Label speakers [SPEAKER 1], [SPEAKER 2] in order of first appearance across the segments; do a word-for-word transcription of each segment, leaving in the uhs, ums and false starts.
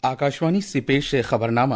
[SPEAKER 1] आकाशवाणी से पेश है खबरनामा।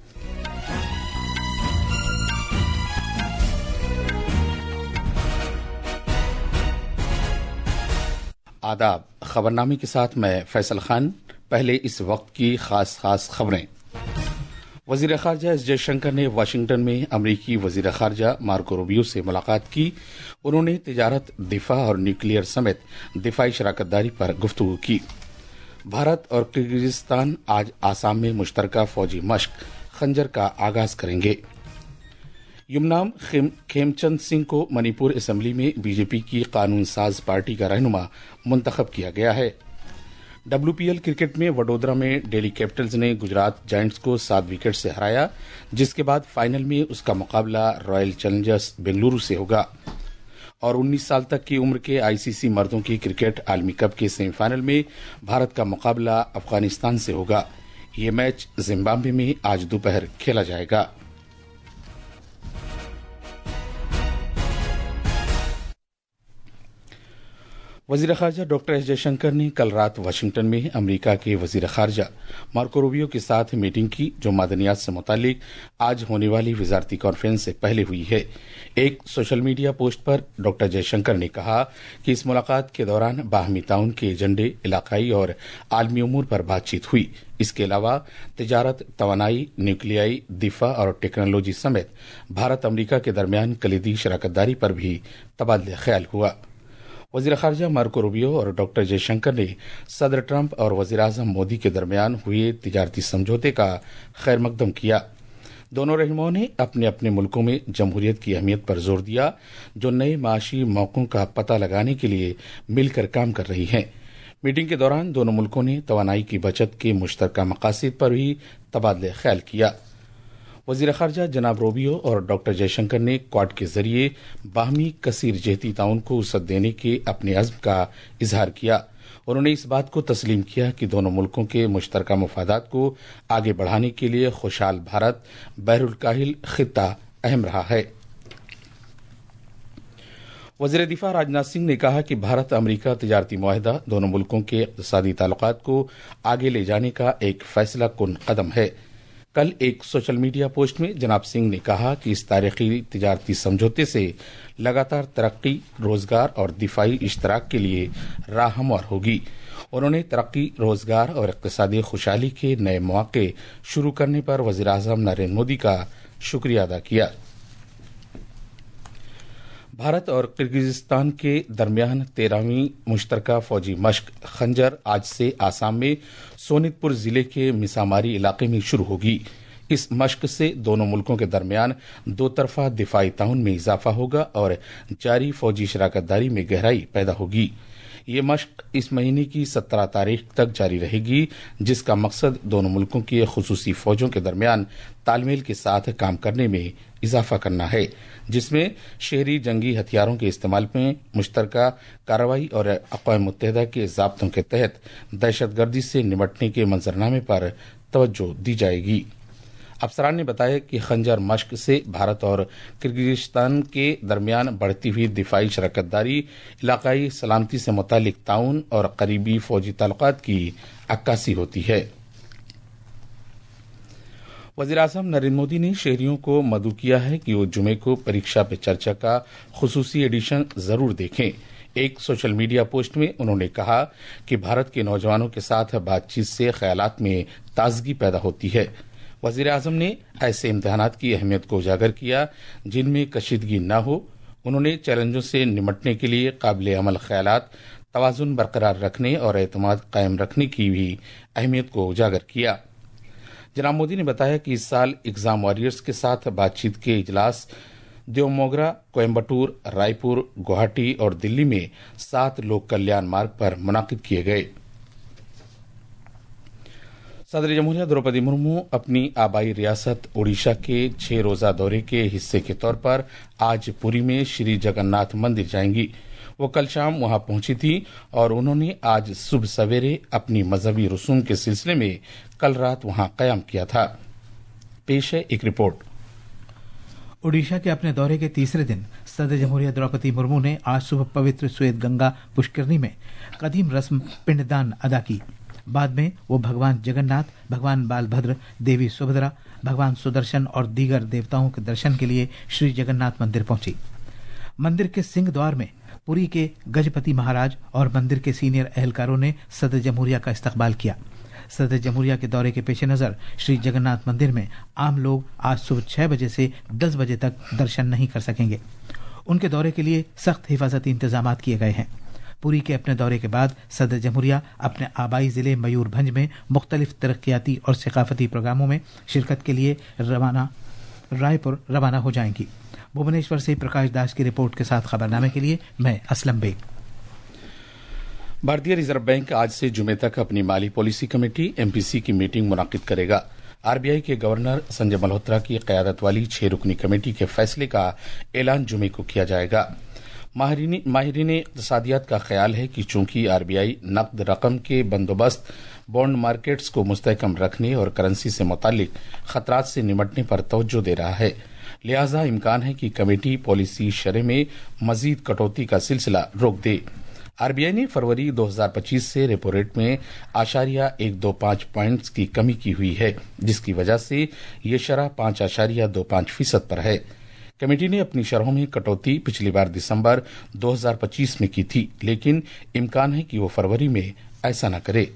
[SPEAKER 1] आदाब। खबरनामे के साथ मैं फैसल खान। पहले इस वक्त की खास खास खबरें। वजीर खारजा एस जयशंकर ने वाशिंगटन में अमरीकी वजीर खारजा मार्को रूबियो से मुलाकात की। उन्होंने तिजारत, दिफा और न्यूक्लियर समेत दिफाई शराकतदारी पर गुफ्तगू की। भारत और किर्गिस्तान आज आसाम में मुश्तरका फौजी मश्क खंजर का आगाज करेंगे। युमनाम खेम, खेमचंद सिंह को मणिपुर असेंबली में बीजेपी की कानून साज पार्टी का रहनुमा मुंतखब किया गया है। डब्ल्यूपीएल क्रिकेट में वडोदरा में दिल्ली कैपिटल्स ने गुजरात जायंट्स को सात विकेट से हराया, जिसके बाद फाइनल में उसका मुकाबला रॉयल चैलेंजर्स बेंगलुरु से होगा। और उन्नीस साल तक की उम्र के आईसीसी मर्दों की क्रिकेट आलमी कप के सेमीफाइनल में भारत का मुकाबला अफगानिस्तान से होगा। ये मैच जिम्बाब्वे में आज दोपहर खेला जाएगा। वजीर खारजा डॉक्टर एस जयशंकर ने कल रात वाशिंगटन में अमेरिका के वजीर खारजा मार्को रूबियो के साथ मीटिंग की, जो मादनियात से मुतालिक आज होने वाली वजारती कॉन्फ्रेंस से पहले हुई है। एक सोशल मीडिया पोस्ट पर डॉक्टर जयशंकर ने कहा कि इस मुलाकात के दौरान बाहमी ताउन के एजेंडे, इलाकाई और आलमी उमूर पर बातचीत हुई। इसके अलावा तिजारत, तवानाई, न्यूक्लियाई, दिफा और टेक्नोलॉजी समेत भारत अमरीका के दरमियान कलीदी शराकतदारी पर भी तबादला ख्याल हुआ। वजीर खारजा मार्को रूबियो और डॉक्टर जयशंकर ने सदर ट्रंप और वजीर आजम मोदी के दरमियान हुए तिजारती समझौते का खैर मकदम किया। दोनों रहनुमाओं ने अपने अपने मुल्कों में जमहूरियत की अहमियत पर जोर दिया, जो नए माशी मौकों का पता लगाने के लिए मिलकर काम कर रही हैं। मीटिंग के दौरान दोनों मुल्कों ने तवानाई की बचत के मुश्तरका मकासद पर भी तबादला ख्याल किया। वजीर खारजा जनाब रूबियो और डॉक्टर जयशंकर ने क्वाड के जरिए बाहमी कसीर जहती ताउन को वसअत देने के अपने अज़्म का इजहार किया। उन्होंने इस बात को तस्लीम किया कि दोनों मुल्कों के मुश्तरका मफादात को आगे बढ़ाने के लिए खुशहाल भारत बहरुल काहिल खित्ता अहम रहा है। वजीर दिफा राजनाथ सिंह ने कहा कि भारत अमरीका तिजारती मुआहदा दोनों मुल्कों के इक़्तिसादी ताल्लुकात को आगे ले जाने का एक फैसला कुन कदम है। कल एक सोशल मीडिया पोस्ट में जनाब सिंह ने कहा कि इस तारीखी तिजारती समझौते से लगातार तरक्की, रोजगार और दिफाई इश्तराक के लिए राह हमवार होगी। उन्होंने तरक्की, रोजगार और इक़्तिसादी खुशहाली के नए मौके शुरू करने पर वज़ीर आज़म नरेंद्र मोदी का शुक्रिया अदा किया। भारत और किर्गिस्तान के दरमियान तेरहवीं मुश्तरका फौजी मश्क खंजर आज से आसाम में सोनितपुर जिले के मिसामारी इलाके में शुरू होगी। इस मश्क से दोनों मुल्कों के दरमियान दो तरफा दिफाई ताउन में इजाफा होगा और जारी फौजी शराकतदारी में गहराई पैदा होगी। ये मश्क इस महीने की सत्रह तारीख तक जारी रहेगी, जिसका मकसद दोनों मुल्कों की खुसूसी फौजों के दरमियान तालमेल के साथ काम करने में इजाफा करना है, जिसमें शहरी जंगी हथियारों के इस्तेमाल में मुश्तरका कार्रवाई और अक़वाम मुत्तहिदा के ज़ाब्तों के तहत दहशतगर्दी से निपटने के मंजरनामे पर तवज्जो दी जाएगी। अफसरान ने बताया कि खंजर मश्क से भारत और किर्गिस्तान के दरमियान बढ़ती हुई दिफाई शराकतदारी, इलाकाई सलामती से मुतालिक ताउन और करीबी फौजी ताल्लुकात की अक्कासी होती है। वज़ीर आज़म नरेंद्र मोदी ने शहरियों को मदऊ किया है कि वो जुमे को परीक्षा पे चर्चा का खुसूसी एडिशन जरूर देखें। एक सोशल मीडिया पोस्ट में उन्होंने कहा कि भारत के नौजवानों के साथ बातचीत से ख्यालात में ताजगी पैदा होती है। वज़ीर आज़म ने ऐसे इम्तिहानात की अहमियत को उजागर किया जिनमें कशीदगी न हो। उन्होंने चैलेंजों से निपटने के लिए काबिल अमल ख्यालात, तवाज़ुन बरकरार रखने और एतमाद कायम रखने की भी अहमियत को उजागर किया। जनाब मोदी ने बताया कि इस साल एग्जाम वॉरियर्स के साथ बातचीत के इजलास देवमोगरा, कोयम्बटूर, रायपुर, गुवाहाटी और दिल्ली में सात लोक कल्याण मार्ग पर मुनाकिद किए गए। सदर जमहूरिया द्रौपदी मुर्मू अपनी आबाई रियासत ओडिशा के छह रोजा दौरे के हिस्से के तौर पर आज पुरी में श्री जगन्नाथ मंदिर जाएंगी। वो कल शाम वहां पहुंची थी और उन्होंने आज सुबह सवेरे अपनी मजहबी रसूम के सिलसिले में कल रात वहां कयाम किया था। पेश है एक रिपोर्ट।
[SPEAKER 2] ओडिशा के अपने दौरे के तीसरे दिन सदर जमहूरिया द्रौपदी मुर्मू ने आज सुबह पवित्र श्वेत गंगा पुष्करनी में कदीम रस्म पिंडदान अदा की। बाद में वो भगवान जगन्नाथ, भगवान बालभद्र, देवी सुभद्रा, भगवान सुदर्शन और दीगर देवताओं के दर्शन के लिए श्री जगन्नाथ मंदिर पहुंची। मंदिर के सिंह द्वार में पुरी के गजपति महाराज और मंदिर के सीनियर एहलकारों ने सदर जमहूरिया का इस्तकबाल किया। सदर जमहूरिया के दौरे के पेश नजर श्री जगन्नाथ मंदिर में आम लोग आज सुबह छह बजे से दस बजे तक दर्शन नहीं कर सकेंगे। उनके दौरे के लिए सख्त हिफाजती इंतजाम किए गए हैं। पुरी के अपने दौरे के बाद सदर जमहूरिया अपने आबाई जिले मयूरभंज में मुख्तलिफ तरक्याती और सकाफती प्रोग्रामों में शिरकत के लिए रवाना रायपुर रवाना हो जाएंगी। भुवनेश्वर से प्रकाश दास की रिपोर्ट के साथ खबरनामे के लिए मैं असलम बेग।
[SPEAKER 1] भारतीय रिजर्व बैंक आज से जुमे तक अपनी माली पॉलिसी कमेटी एमपीसी की मीटिंग मुनाकिद करेगा। आरबीआई के गवर्नर संजय मल्होत्रा की क़यादत वाली छह रुकनी कमेटी के फैसले का ऐलान जुमे को किया जाएगा। माहिरीन इक़्तिसादियात का ख्याल है कि चूंकि आरबीआई नकद रकम के बंदोबस्त, बॉन्ड मार्केट्स को मुस्तहकम रखने और करेंसी से मुतालिक खतरात से निपटने पर तवज्जो दे रहा है, लिहाजा इम्कान है कि कमेटी पॉलिसी शरह में मजीद कटौती का सिलसिला रोक दे। आरबीआई ने फरवरी दो हज़ार पच्चीस से रेपो रेट में आशारिया एक दो पांच पॉइंट्स की कमी की हुई है, जिसकी वजह से ये शरह पांच आशारिया दो पांच फीसद पर है। कमेटी ने अपनी शरहों में कटौती पिछली बार दिसंबर दो हज़ार पच्चीस में की थी, लेकिन इम्कान है कि वो फरवरी में ऐसा न करे।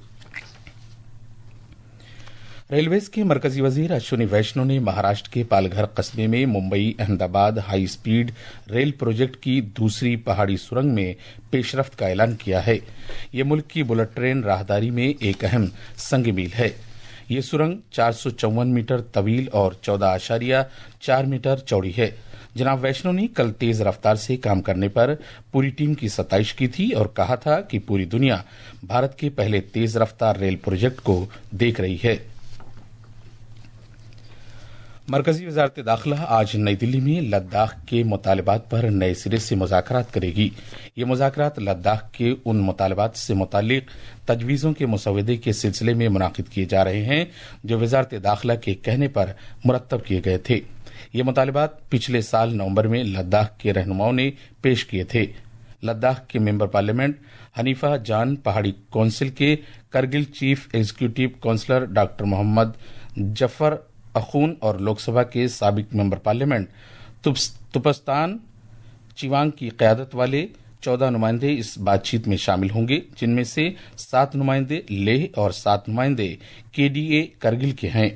[SPEAKER 1] रेलवेज के मरकजी वजीर अश्विनी वैष्णव ने महाराष्ट्र के पालघर कस्बे में Mumbai Ahmedabad high speed rail project की दूसरी पहाड़ी सुरंग में पेशरफ्त का ऐलान किया है। ये मुल्क की बुलेट ट्रेन राहदारी में एक अहम संग मील है। ये सुरंग चार सौ चौवन मीटर तवील और चौदह आशारिया चार मीटर चौड़ी है। जनाब वैष्णव ने कल तेज रफ्तार से काम करने पर पूरी टीम की सताइश की थी और कहा था कि पूरी दुनिया भारत के पहले तेज रफ्तार रेल प्रोजेक्ट को देख रही है। मरकजी वजारत दाखिला आज नई दिल्ली में लद्दाख के मुतालबात पर नए सिरे से मुज़ाकरात करेगी। ये मुज़ाकरात लद्दाख के उन मुतालबात से मुतालिक तजवीज़ों के मुसवदे के सिलसिले में मुनाकिद किए जा रहे हैं जो वजारत दाखिला के कहने पर मुरत्तब किए गए थे। ये मुतालबात पिछले साल नवंबर में लद्दाख के रहनुमाओं ने पेश किए थे। लद्दाख के मेंबर पार्लियामेंट हनीफा जान, पहाड़ी काउंसिल के Kargil chief executive councillor doctor Mohammad Jafar Akhoon और लोकसभा के साबिक मेंबर पार्लियामेंट तुपस्तान चिवांग की क़यादत वाले चौदह नुमाइंदे इस बातचीत में शामिल होंगे, जिनमें से सात नुमाइंदे लेह और सात नुमाइंदे केडीए करगिल के हैं।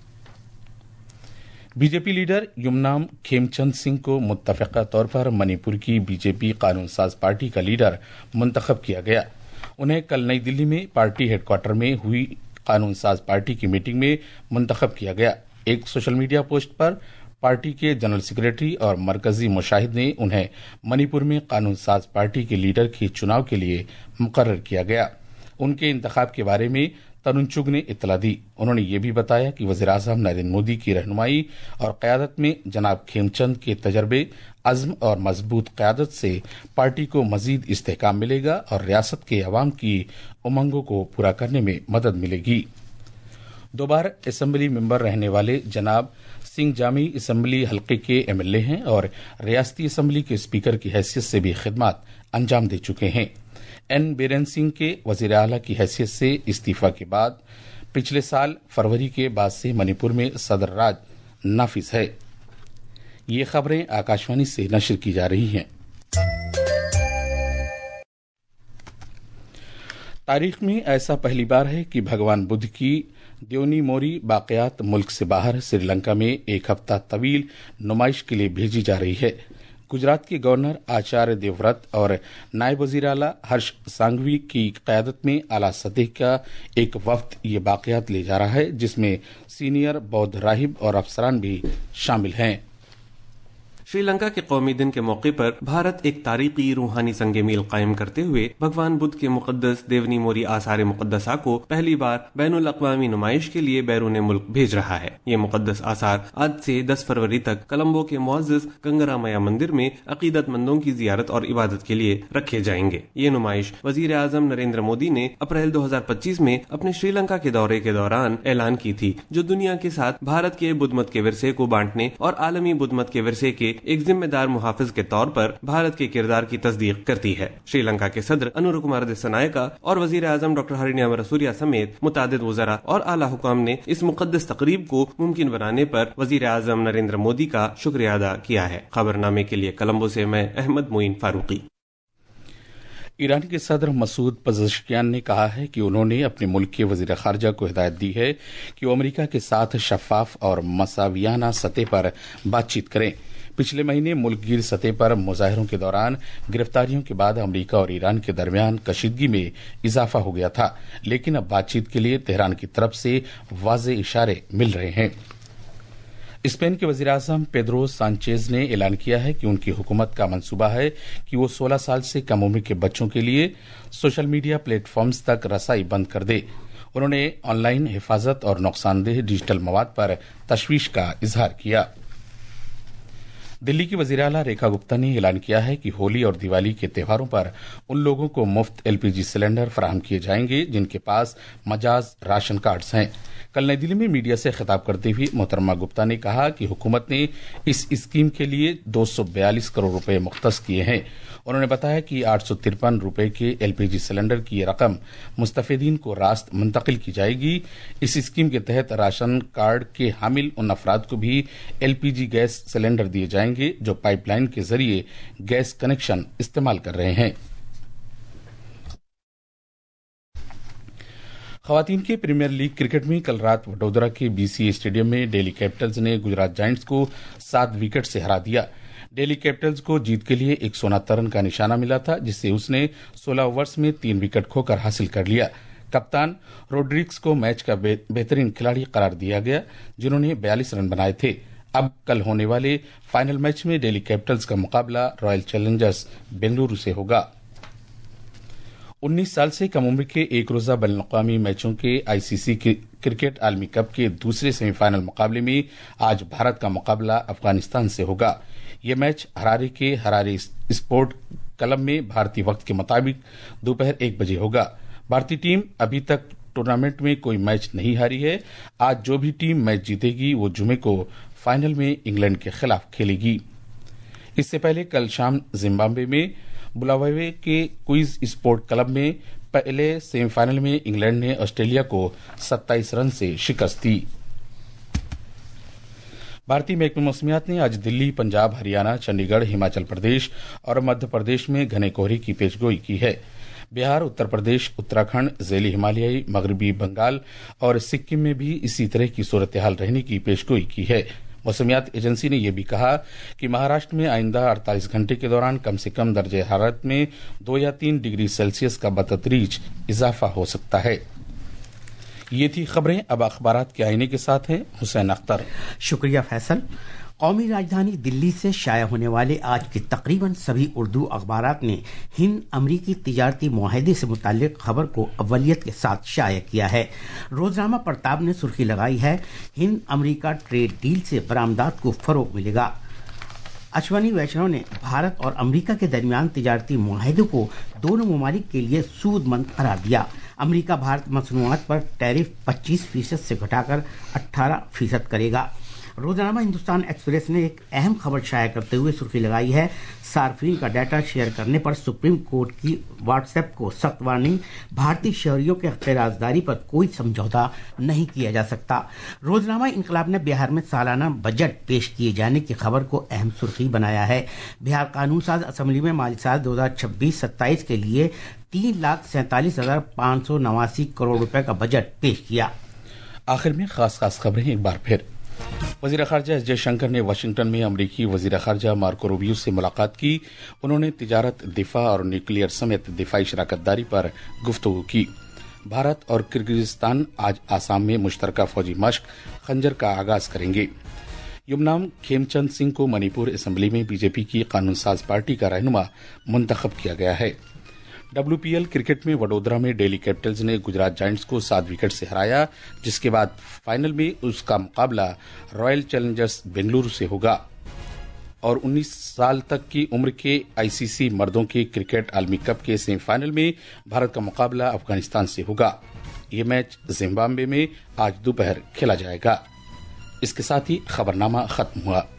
[SPEAKER 1] बीजेपी लीडर युमनाम खेमचंद सिंह को मुत्तफ़िक़ा तौर पर मणिपुर की बीजेपी कानून साज पार्टी का लीडर मुंतखब किया गया। उन्हें कल नई दिल्ली में पार्टी हेडक्वार्टर में हुई कानून साज पार्टी की मीटिंग में मुंतखब किया गया। एक सोशल मीडिया पोस्ट पर पार्टी के जनरल सेक्रेटरी और मरकजी मुशाहिद ने उन्हें मणिपुर में कानून साज पार्टी के लीडर के चुनाव के लिए मुकर्रर किया गया। उनके इंतखाब के बारे में तरुण चुग ने इतला दी। उन्होंने ये भी बताया कि वज़ीर आज़म नरेंद्र मोदी की रहनुमाई और क़यादत में जनाब खेमचंद के तजर्बे, अज़्म और मजबूत क़यादत से पार्टी को मजीद इस्तेहकाम मिलेगा और रियासत के अवाम की उमंगों को पूरा करने में मदद मिलेगी। दो बार असेंबली मेंबर रहने वाले जनाब सिंह जामी असेंबली हल्के के एमएलए हैं और रियासती असेंबली के स्पीकर की हैसियत से भी खिदमत अंजाम दे चुके हैं। एन बीरेन सिंह के वजीर आला की हैसियत से इस्तीफा के बाद पिछले साल फरवरी के बाद से मणिपुर में सदर राज नाफिज है। ये खबरें आकाशवाणी से नशर की जा रही हैं। तारीख में ऐसा पहली बार है कि भगवान बुद्ध की देवनी मोरी बाक़यात मुल्क से बाहर श्रीलंका में एक हफ्ता तवील नुमाइश के लिए भेजी जा रही है। गुजरात के गवर्नर आचार्य देवव्रत और नायब वजीर आला हर्ष सांघवी की क़यादत में आला सतह का एक वफ्द ये बाक़यात ले जा रहा है, जिसमें सीनियर बौद्ध राहिब और अफसरान भी शामिल हैं।
[SPEAKER 3] श्रीलंका के कौमी दिन के मौके पर भारत एक तारीखी रूहानी संगे मील कायम करते हुए भगवान बुद्ध के मुकद्दस देवनी मोरी आसार मुकद्दसा को पहली बार बैनुल अक़वामी नुमाइश के लिए बैरून मुल्क भेज रहा है। ये मुकद्दस आसार आज से दस फरवरी तक कोलंबो के मुअज़्ज़ज़ गंगारामया मंदिर में अकीदतमंदों की जियारत और इबादत के लिए रखे जाएंगे। ये नुमाइश वजीर आज़म नरेंद्र मोदी ने अप्रैल दो हजार पच्चीस में अपने श्रीलंका के दौरे के दौरान ऐलान की थी, जो दुनिया के साथ भारत के बुद्ध मत के विरसे को बांटने और आलमी बुद्ध मत के विरसे के ایک ذمہ دار محافظ کے طور پر بھارت کے کردار کی تصدیق کرتی ہے۔ شری لنکا کے صدر انور کمار دسنائکا اور وزیر اعظم ڈاکٹر ہرنیہ ورسوریہ سمیت متعدد وزراء اور اعلیٰ حکام نے اس مقدس تقریب کو ممکن بنانے پر وزیر اعظم نریندر مودی کا شکریہ ادا کیا ہے۔ خبر نامے کے لیے کولمبو سے میں احمد معین فاروقی۔
[SPEAKER 1] ایران کے صدر مسعود پزشکیان نے کہا ہے کہ انہوں نے اپنے ملک کے وزیر خارجہ کو ہدایت دی ہے کہ وہ امریکہ کے ساتھ شفاف اور مساویانہ سطح پر بات چیت کریں۔ پچھلے مہینے ملک گیر سطح پر مظاہروں کے دوران گرفتاریوں کے بعد امریکہ اور ایران کے درمیان کشیدگی میں اضافہ ہو گیا تھا، لیکن اب بات چیت کے لیے تہران کی طرف سے واضح اشارے مل رہے ہیں۔ اسپین کے وزیر اعظم پیدرو سانچیز نے اعلان کیا ہے کہ ان کی حکومت کا منصوبہ ہے کہ وہ سولہ سال سے کم عمر کے بچوں کے لیے سوشل میڈیا پلیٹ فارمز تک رسائی بند کر دے۔ انہوں نے آن لائن حفاظت اور نقصان دہ ڈیجیٹل مواد پر تشویش کا اظہار کیا۔ دلی کی وزیر اعلیٰ ریکھا گپتا نے اعلان کیا ہے کہ ہولی اور دیوالی کے تہواروں پر ان لوگوں کو مفت ایل پی جی سلنڈر فراہم کیے جائیں گے جن کے پاس مجاز راشن کارڈز ہیں۔ کل نئی دلی میں میڈیا سے خطاب کرتے ہوئے محترمہ گپتا نے کہا کہ حکومت نے اس اسکیم کے لیے دو سو بیالیس کروڑ روپے مختص کیے ہیں۔ انہوں نے بتایا کہ آٹھ سو ترپن روپے کے ایل پی جی سلنڈر کی یہ رقم مستفیدین کو راست منتقل کی جائے گی۔ اس اسکیم کے تحت راشن کارڈ کے حامل ان افراد کو بھی L P G gas cylinder دیے جائیں گے جو پائپ لائن کے ذریعے گیس کنیکشن استعمال کر رہے ہیں۔ خواتین کے پریمیئر لیگ کرکٹ میں کل رات وڈودرا کے بی سی اے اسٹیڈیم میں ڈیلی کیپٹلز نے گجرات جائنٹس کو سات وکٹ سے ہرا دیا۔ ڈیلی کیپٹلز کو جیت کے لیے ایک سو انہتر رن کا نشانہ ملا تھا جس سے اس نے سولہ اوورز میں تین وکٹ کھو کر حاصل کر لیا۔ کپتان روڈریگز کو میچ کا بہترین کھلاڑی قرار دیا گیا جنہوں نے بیالیس رن بنائے تھے۔ اب کل ہونے والے فائنل میچ میں ڈیلی کیپٹلز کا مقابلہ رائل چیلنجرز بنگلورو سے ہوگا۔ انیس سال سے کم عمر کے ایک روزہ بین الاقوامی میچوں کے آئی سی سی کرکٹ عالمی کپ کے دوسرے سیمی فائنل مقابلے میں آج بھارت کا مقابلہ افغانستان سے ہوگا۔ یہ میچ ہرارے کے ہرارے اسپورٹ کلب میں بھارتی وقت کے مطابق دوپہر ایک بجے ہوگا۔ بھارتی ٹیم ابھی تک ٹورنامنٹ میں کوئی میچ نہیں ہاری ہے۔ آج جو بھی ٹیم میچ جیتے گی وہ جمعے کو فائنل میں انگلینڈ کے خلاف کھیلے گی۔ اس سے پہلے کل شام زمبابوے میں بلاوے کے کوئز اسپورٹ کلب میں پہلے سیمی فائنل میں انگلینڈ نے آسٹریلیا کو ستائیس رن سے شکست دی۔ بھارتی محکمہ موسمیات نے آج دلی، پنجاب، ہریانہ، چنڈی گڑھ، ہماچل پردیش اور مدھیہ پردیش میں گھنے کہرے کی پیشگوئی کی ہے۔ بہار، اتر پردیش، اتراکھنڈ، ذیلی ہمالیائی، مغربی بنگال اور سکم میں بھی اسی طرح کی صورتحال رہنے کی پیشگوئی کی ہے۔ موسمیات ایجنسی نے یہ بھی کہا کہ مہاراشٹر میں آئندہ اڑتالیس گھنٹے کے دوران کم سے کم درجہ حرارت میں دو یا تین ڈگری سیلسیس کا بتدریج اضافہ ہو سکتا ہے۔ یہ تھی خبریں۔ اب اخبارات کے آئینے کے ساتھ ہیں حسین اختر۔
[SPEAKER 4] شکریہ فیصل۔ قومی راجدھانی دلی سے شائع ہونے والے آج کے تقریباً سبھی اردو اخبارات نے ہند امریکی تجارتی معاہدے سے متعلق خبر کو اولیت کے ساتھ شائع کیا ہے۔ روزنامہ پرتاب نے سرخی لگائی ہے، ہند امریکہ ٹریڈ ڈیل سے برآمدات کو فروغ ملے گا۔ اشونی ویشنو نے بھارت اور امریکہ کے درمیان تجارتی معاہدے کو دونوں ممالک کے لیے سود مند قرار دیا۔ امریکہ بھارت مصنوعات پر ٹیرف پچیس فیصد سے گھٹا کر اٹھارہ فیصد کرے گا۔ روزنامہ ہندوستان ایکسپریس نے ایک اہم خبر شائع کرتے ہوئے سرخی لگائی ہے، صارفین کا ڈیٹا شیئر کرنے پر سپریم کورٹ کی واٹس ایپ کو سخت وارننگ، بھارتی شہریوں کے حق رازداری پر کوئی سمجھوتا نہیں کیا جا سکتا۔ روزنامہ انقلاب نے بہار میں سالانہ بجٹ پیش کیے جانے کی خبر کو اہم سرخی بنایا ہے۔ بہار قانون ساز اسمبلی میں مالی سال دو ہزار چھبیس ستائیس کے لیے تین لاکھ سینتالیس ہزار پانچ سو نواسی کروڑ روپے کا بجٹ پیش کیا۔
[SPEAKER 1] آخر میں خاص خاص خبریں ایک بار پھر۔ وزیر خارجہ ایس جے شنکر نے واشنگٹن میں امریکی وزیر خارجہ مارکو روبیو سے ملاقات کی۔ انہوں نے تجارت، دفاع اور نیوکلیئر سمیت دفاعی شراکت داری پر گفتگو کی۔ بھارت اور کرغزستان آج آسام میں مشترکہ فوجی مشق خنجر کا آغاز کریں گے۔ یمنام کھیم چند سنگھ کو منی پور اسمبلی میں بی جے پی کی قانون ساز پارٹی کا رہنما منتخب کیا گیا ہے۔ ڈبلیو پی ایل کرکٹ میں وڈودرا میں ڈیلی کیپٹلز نے گجرات جائنٹس کو سات وکٹ سے ہرایا، جس کے بعد فائنل میں اس کا مقابلہ رائل چیلنجرز بنگلورو سے ہوگا۔ اور انیس سال تک کی عمر کے آئی سی سی مردوں کے کرکٹ عالمی کپ کے سیمی فائنل میں بھارت کا مقابلہ افغانستان سے ہوگا۔ یہ میچ زمبابوے میں آج دوپہر کھیلا جائے گا۔ اس کے ساتھ ہی خبرنامہ ختم ہوا۔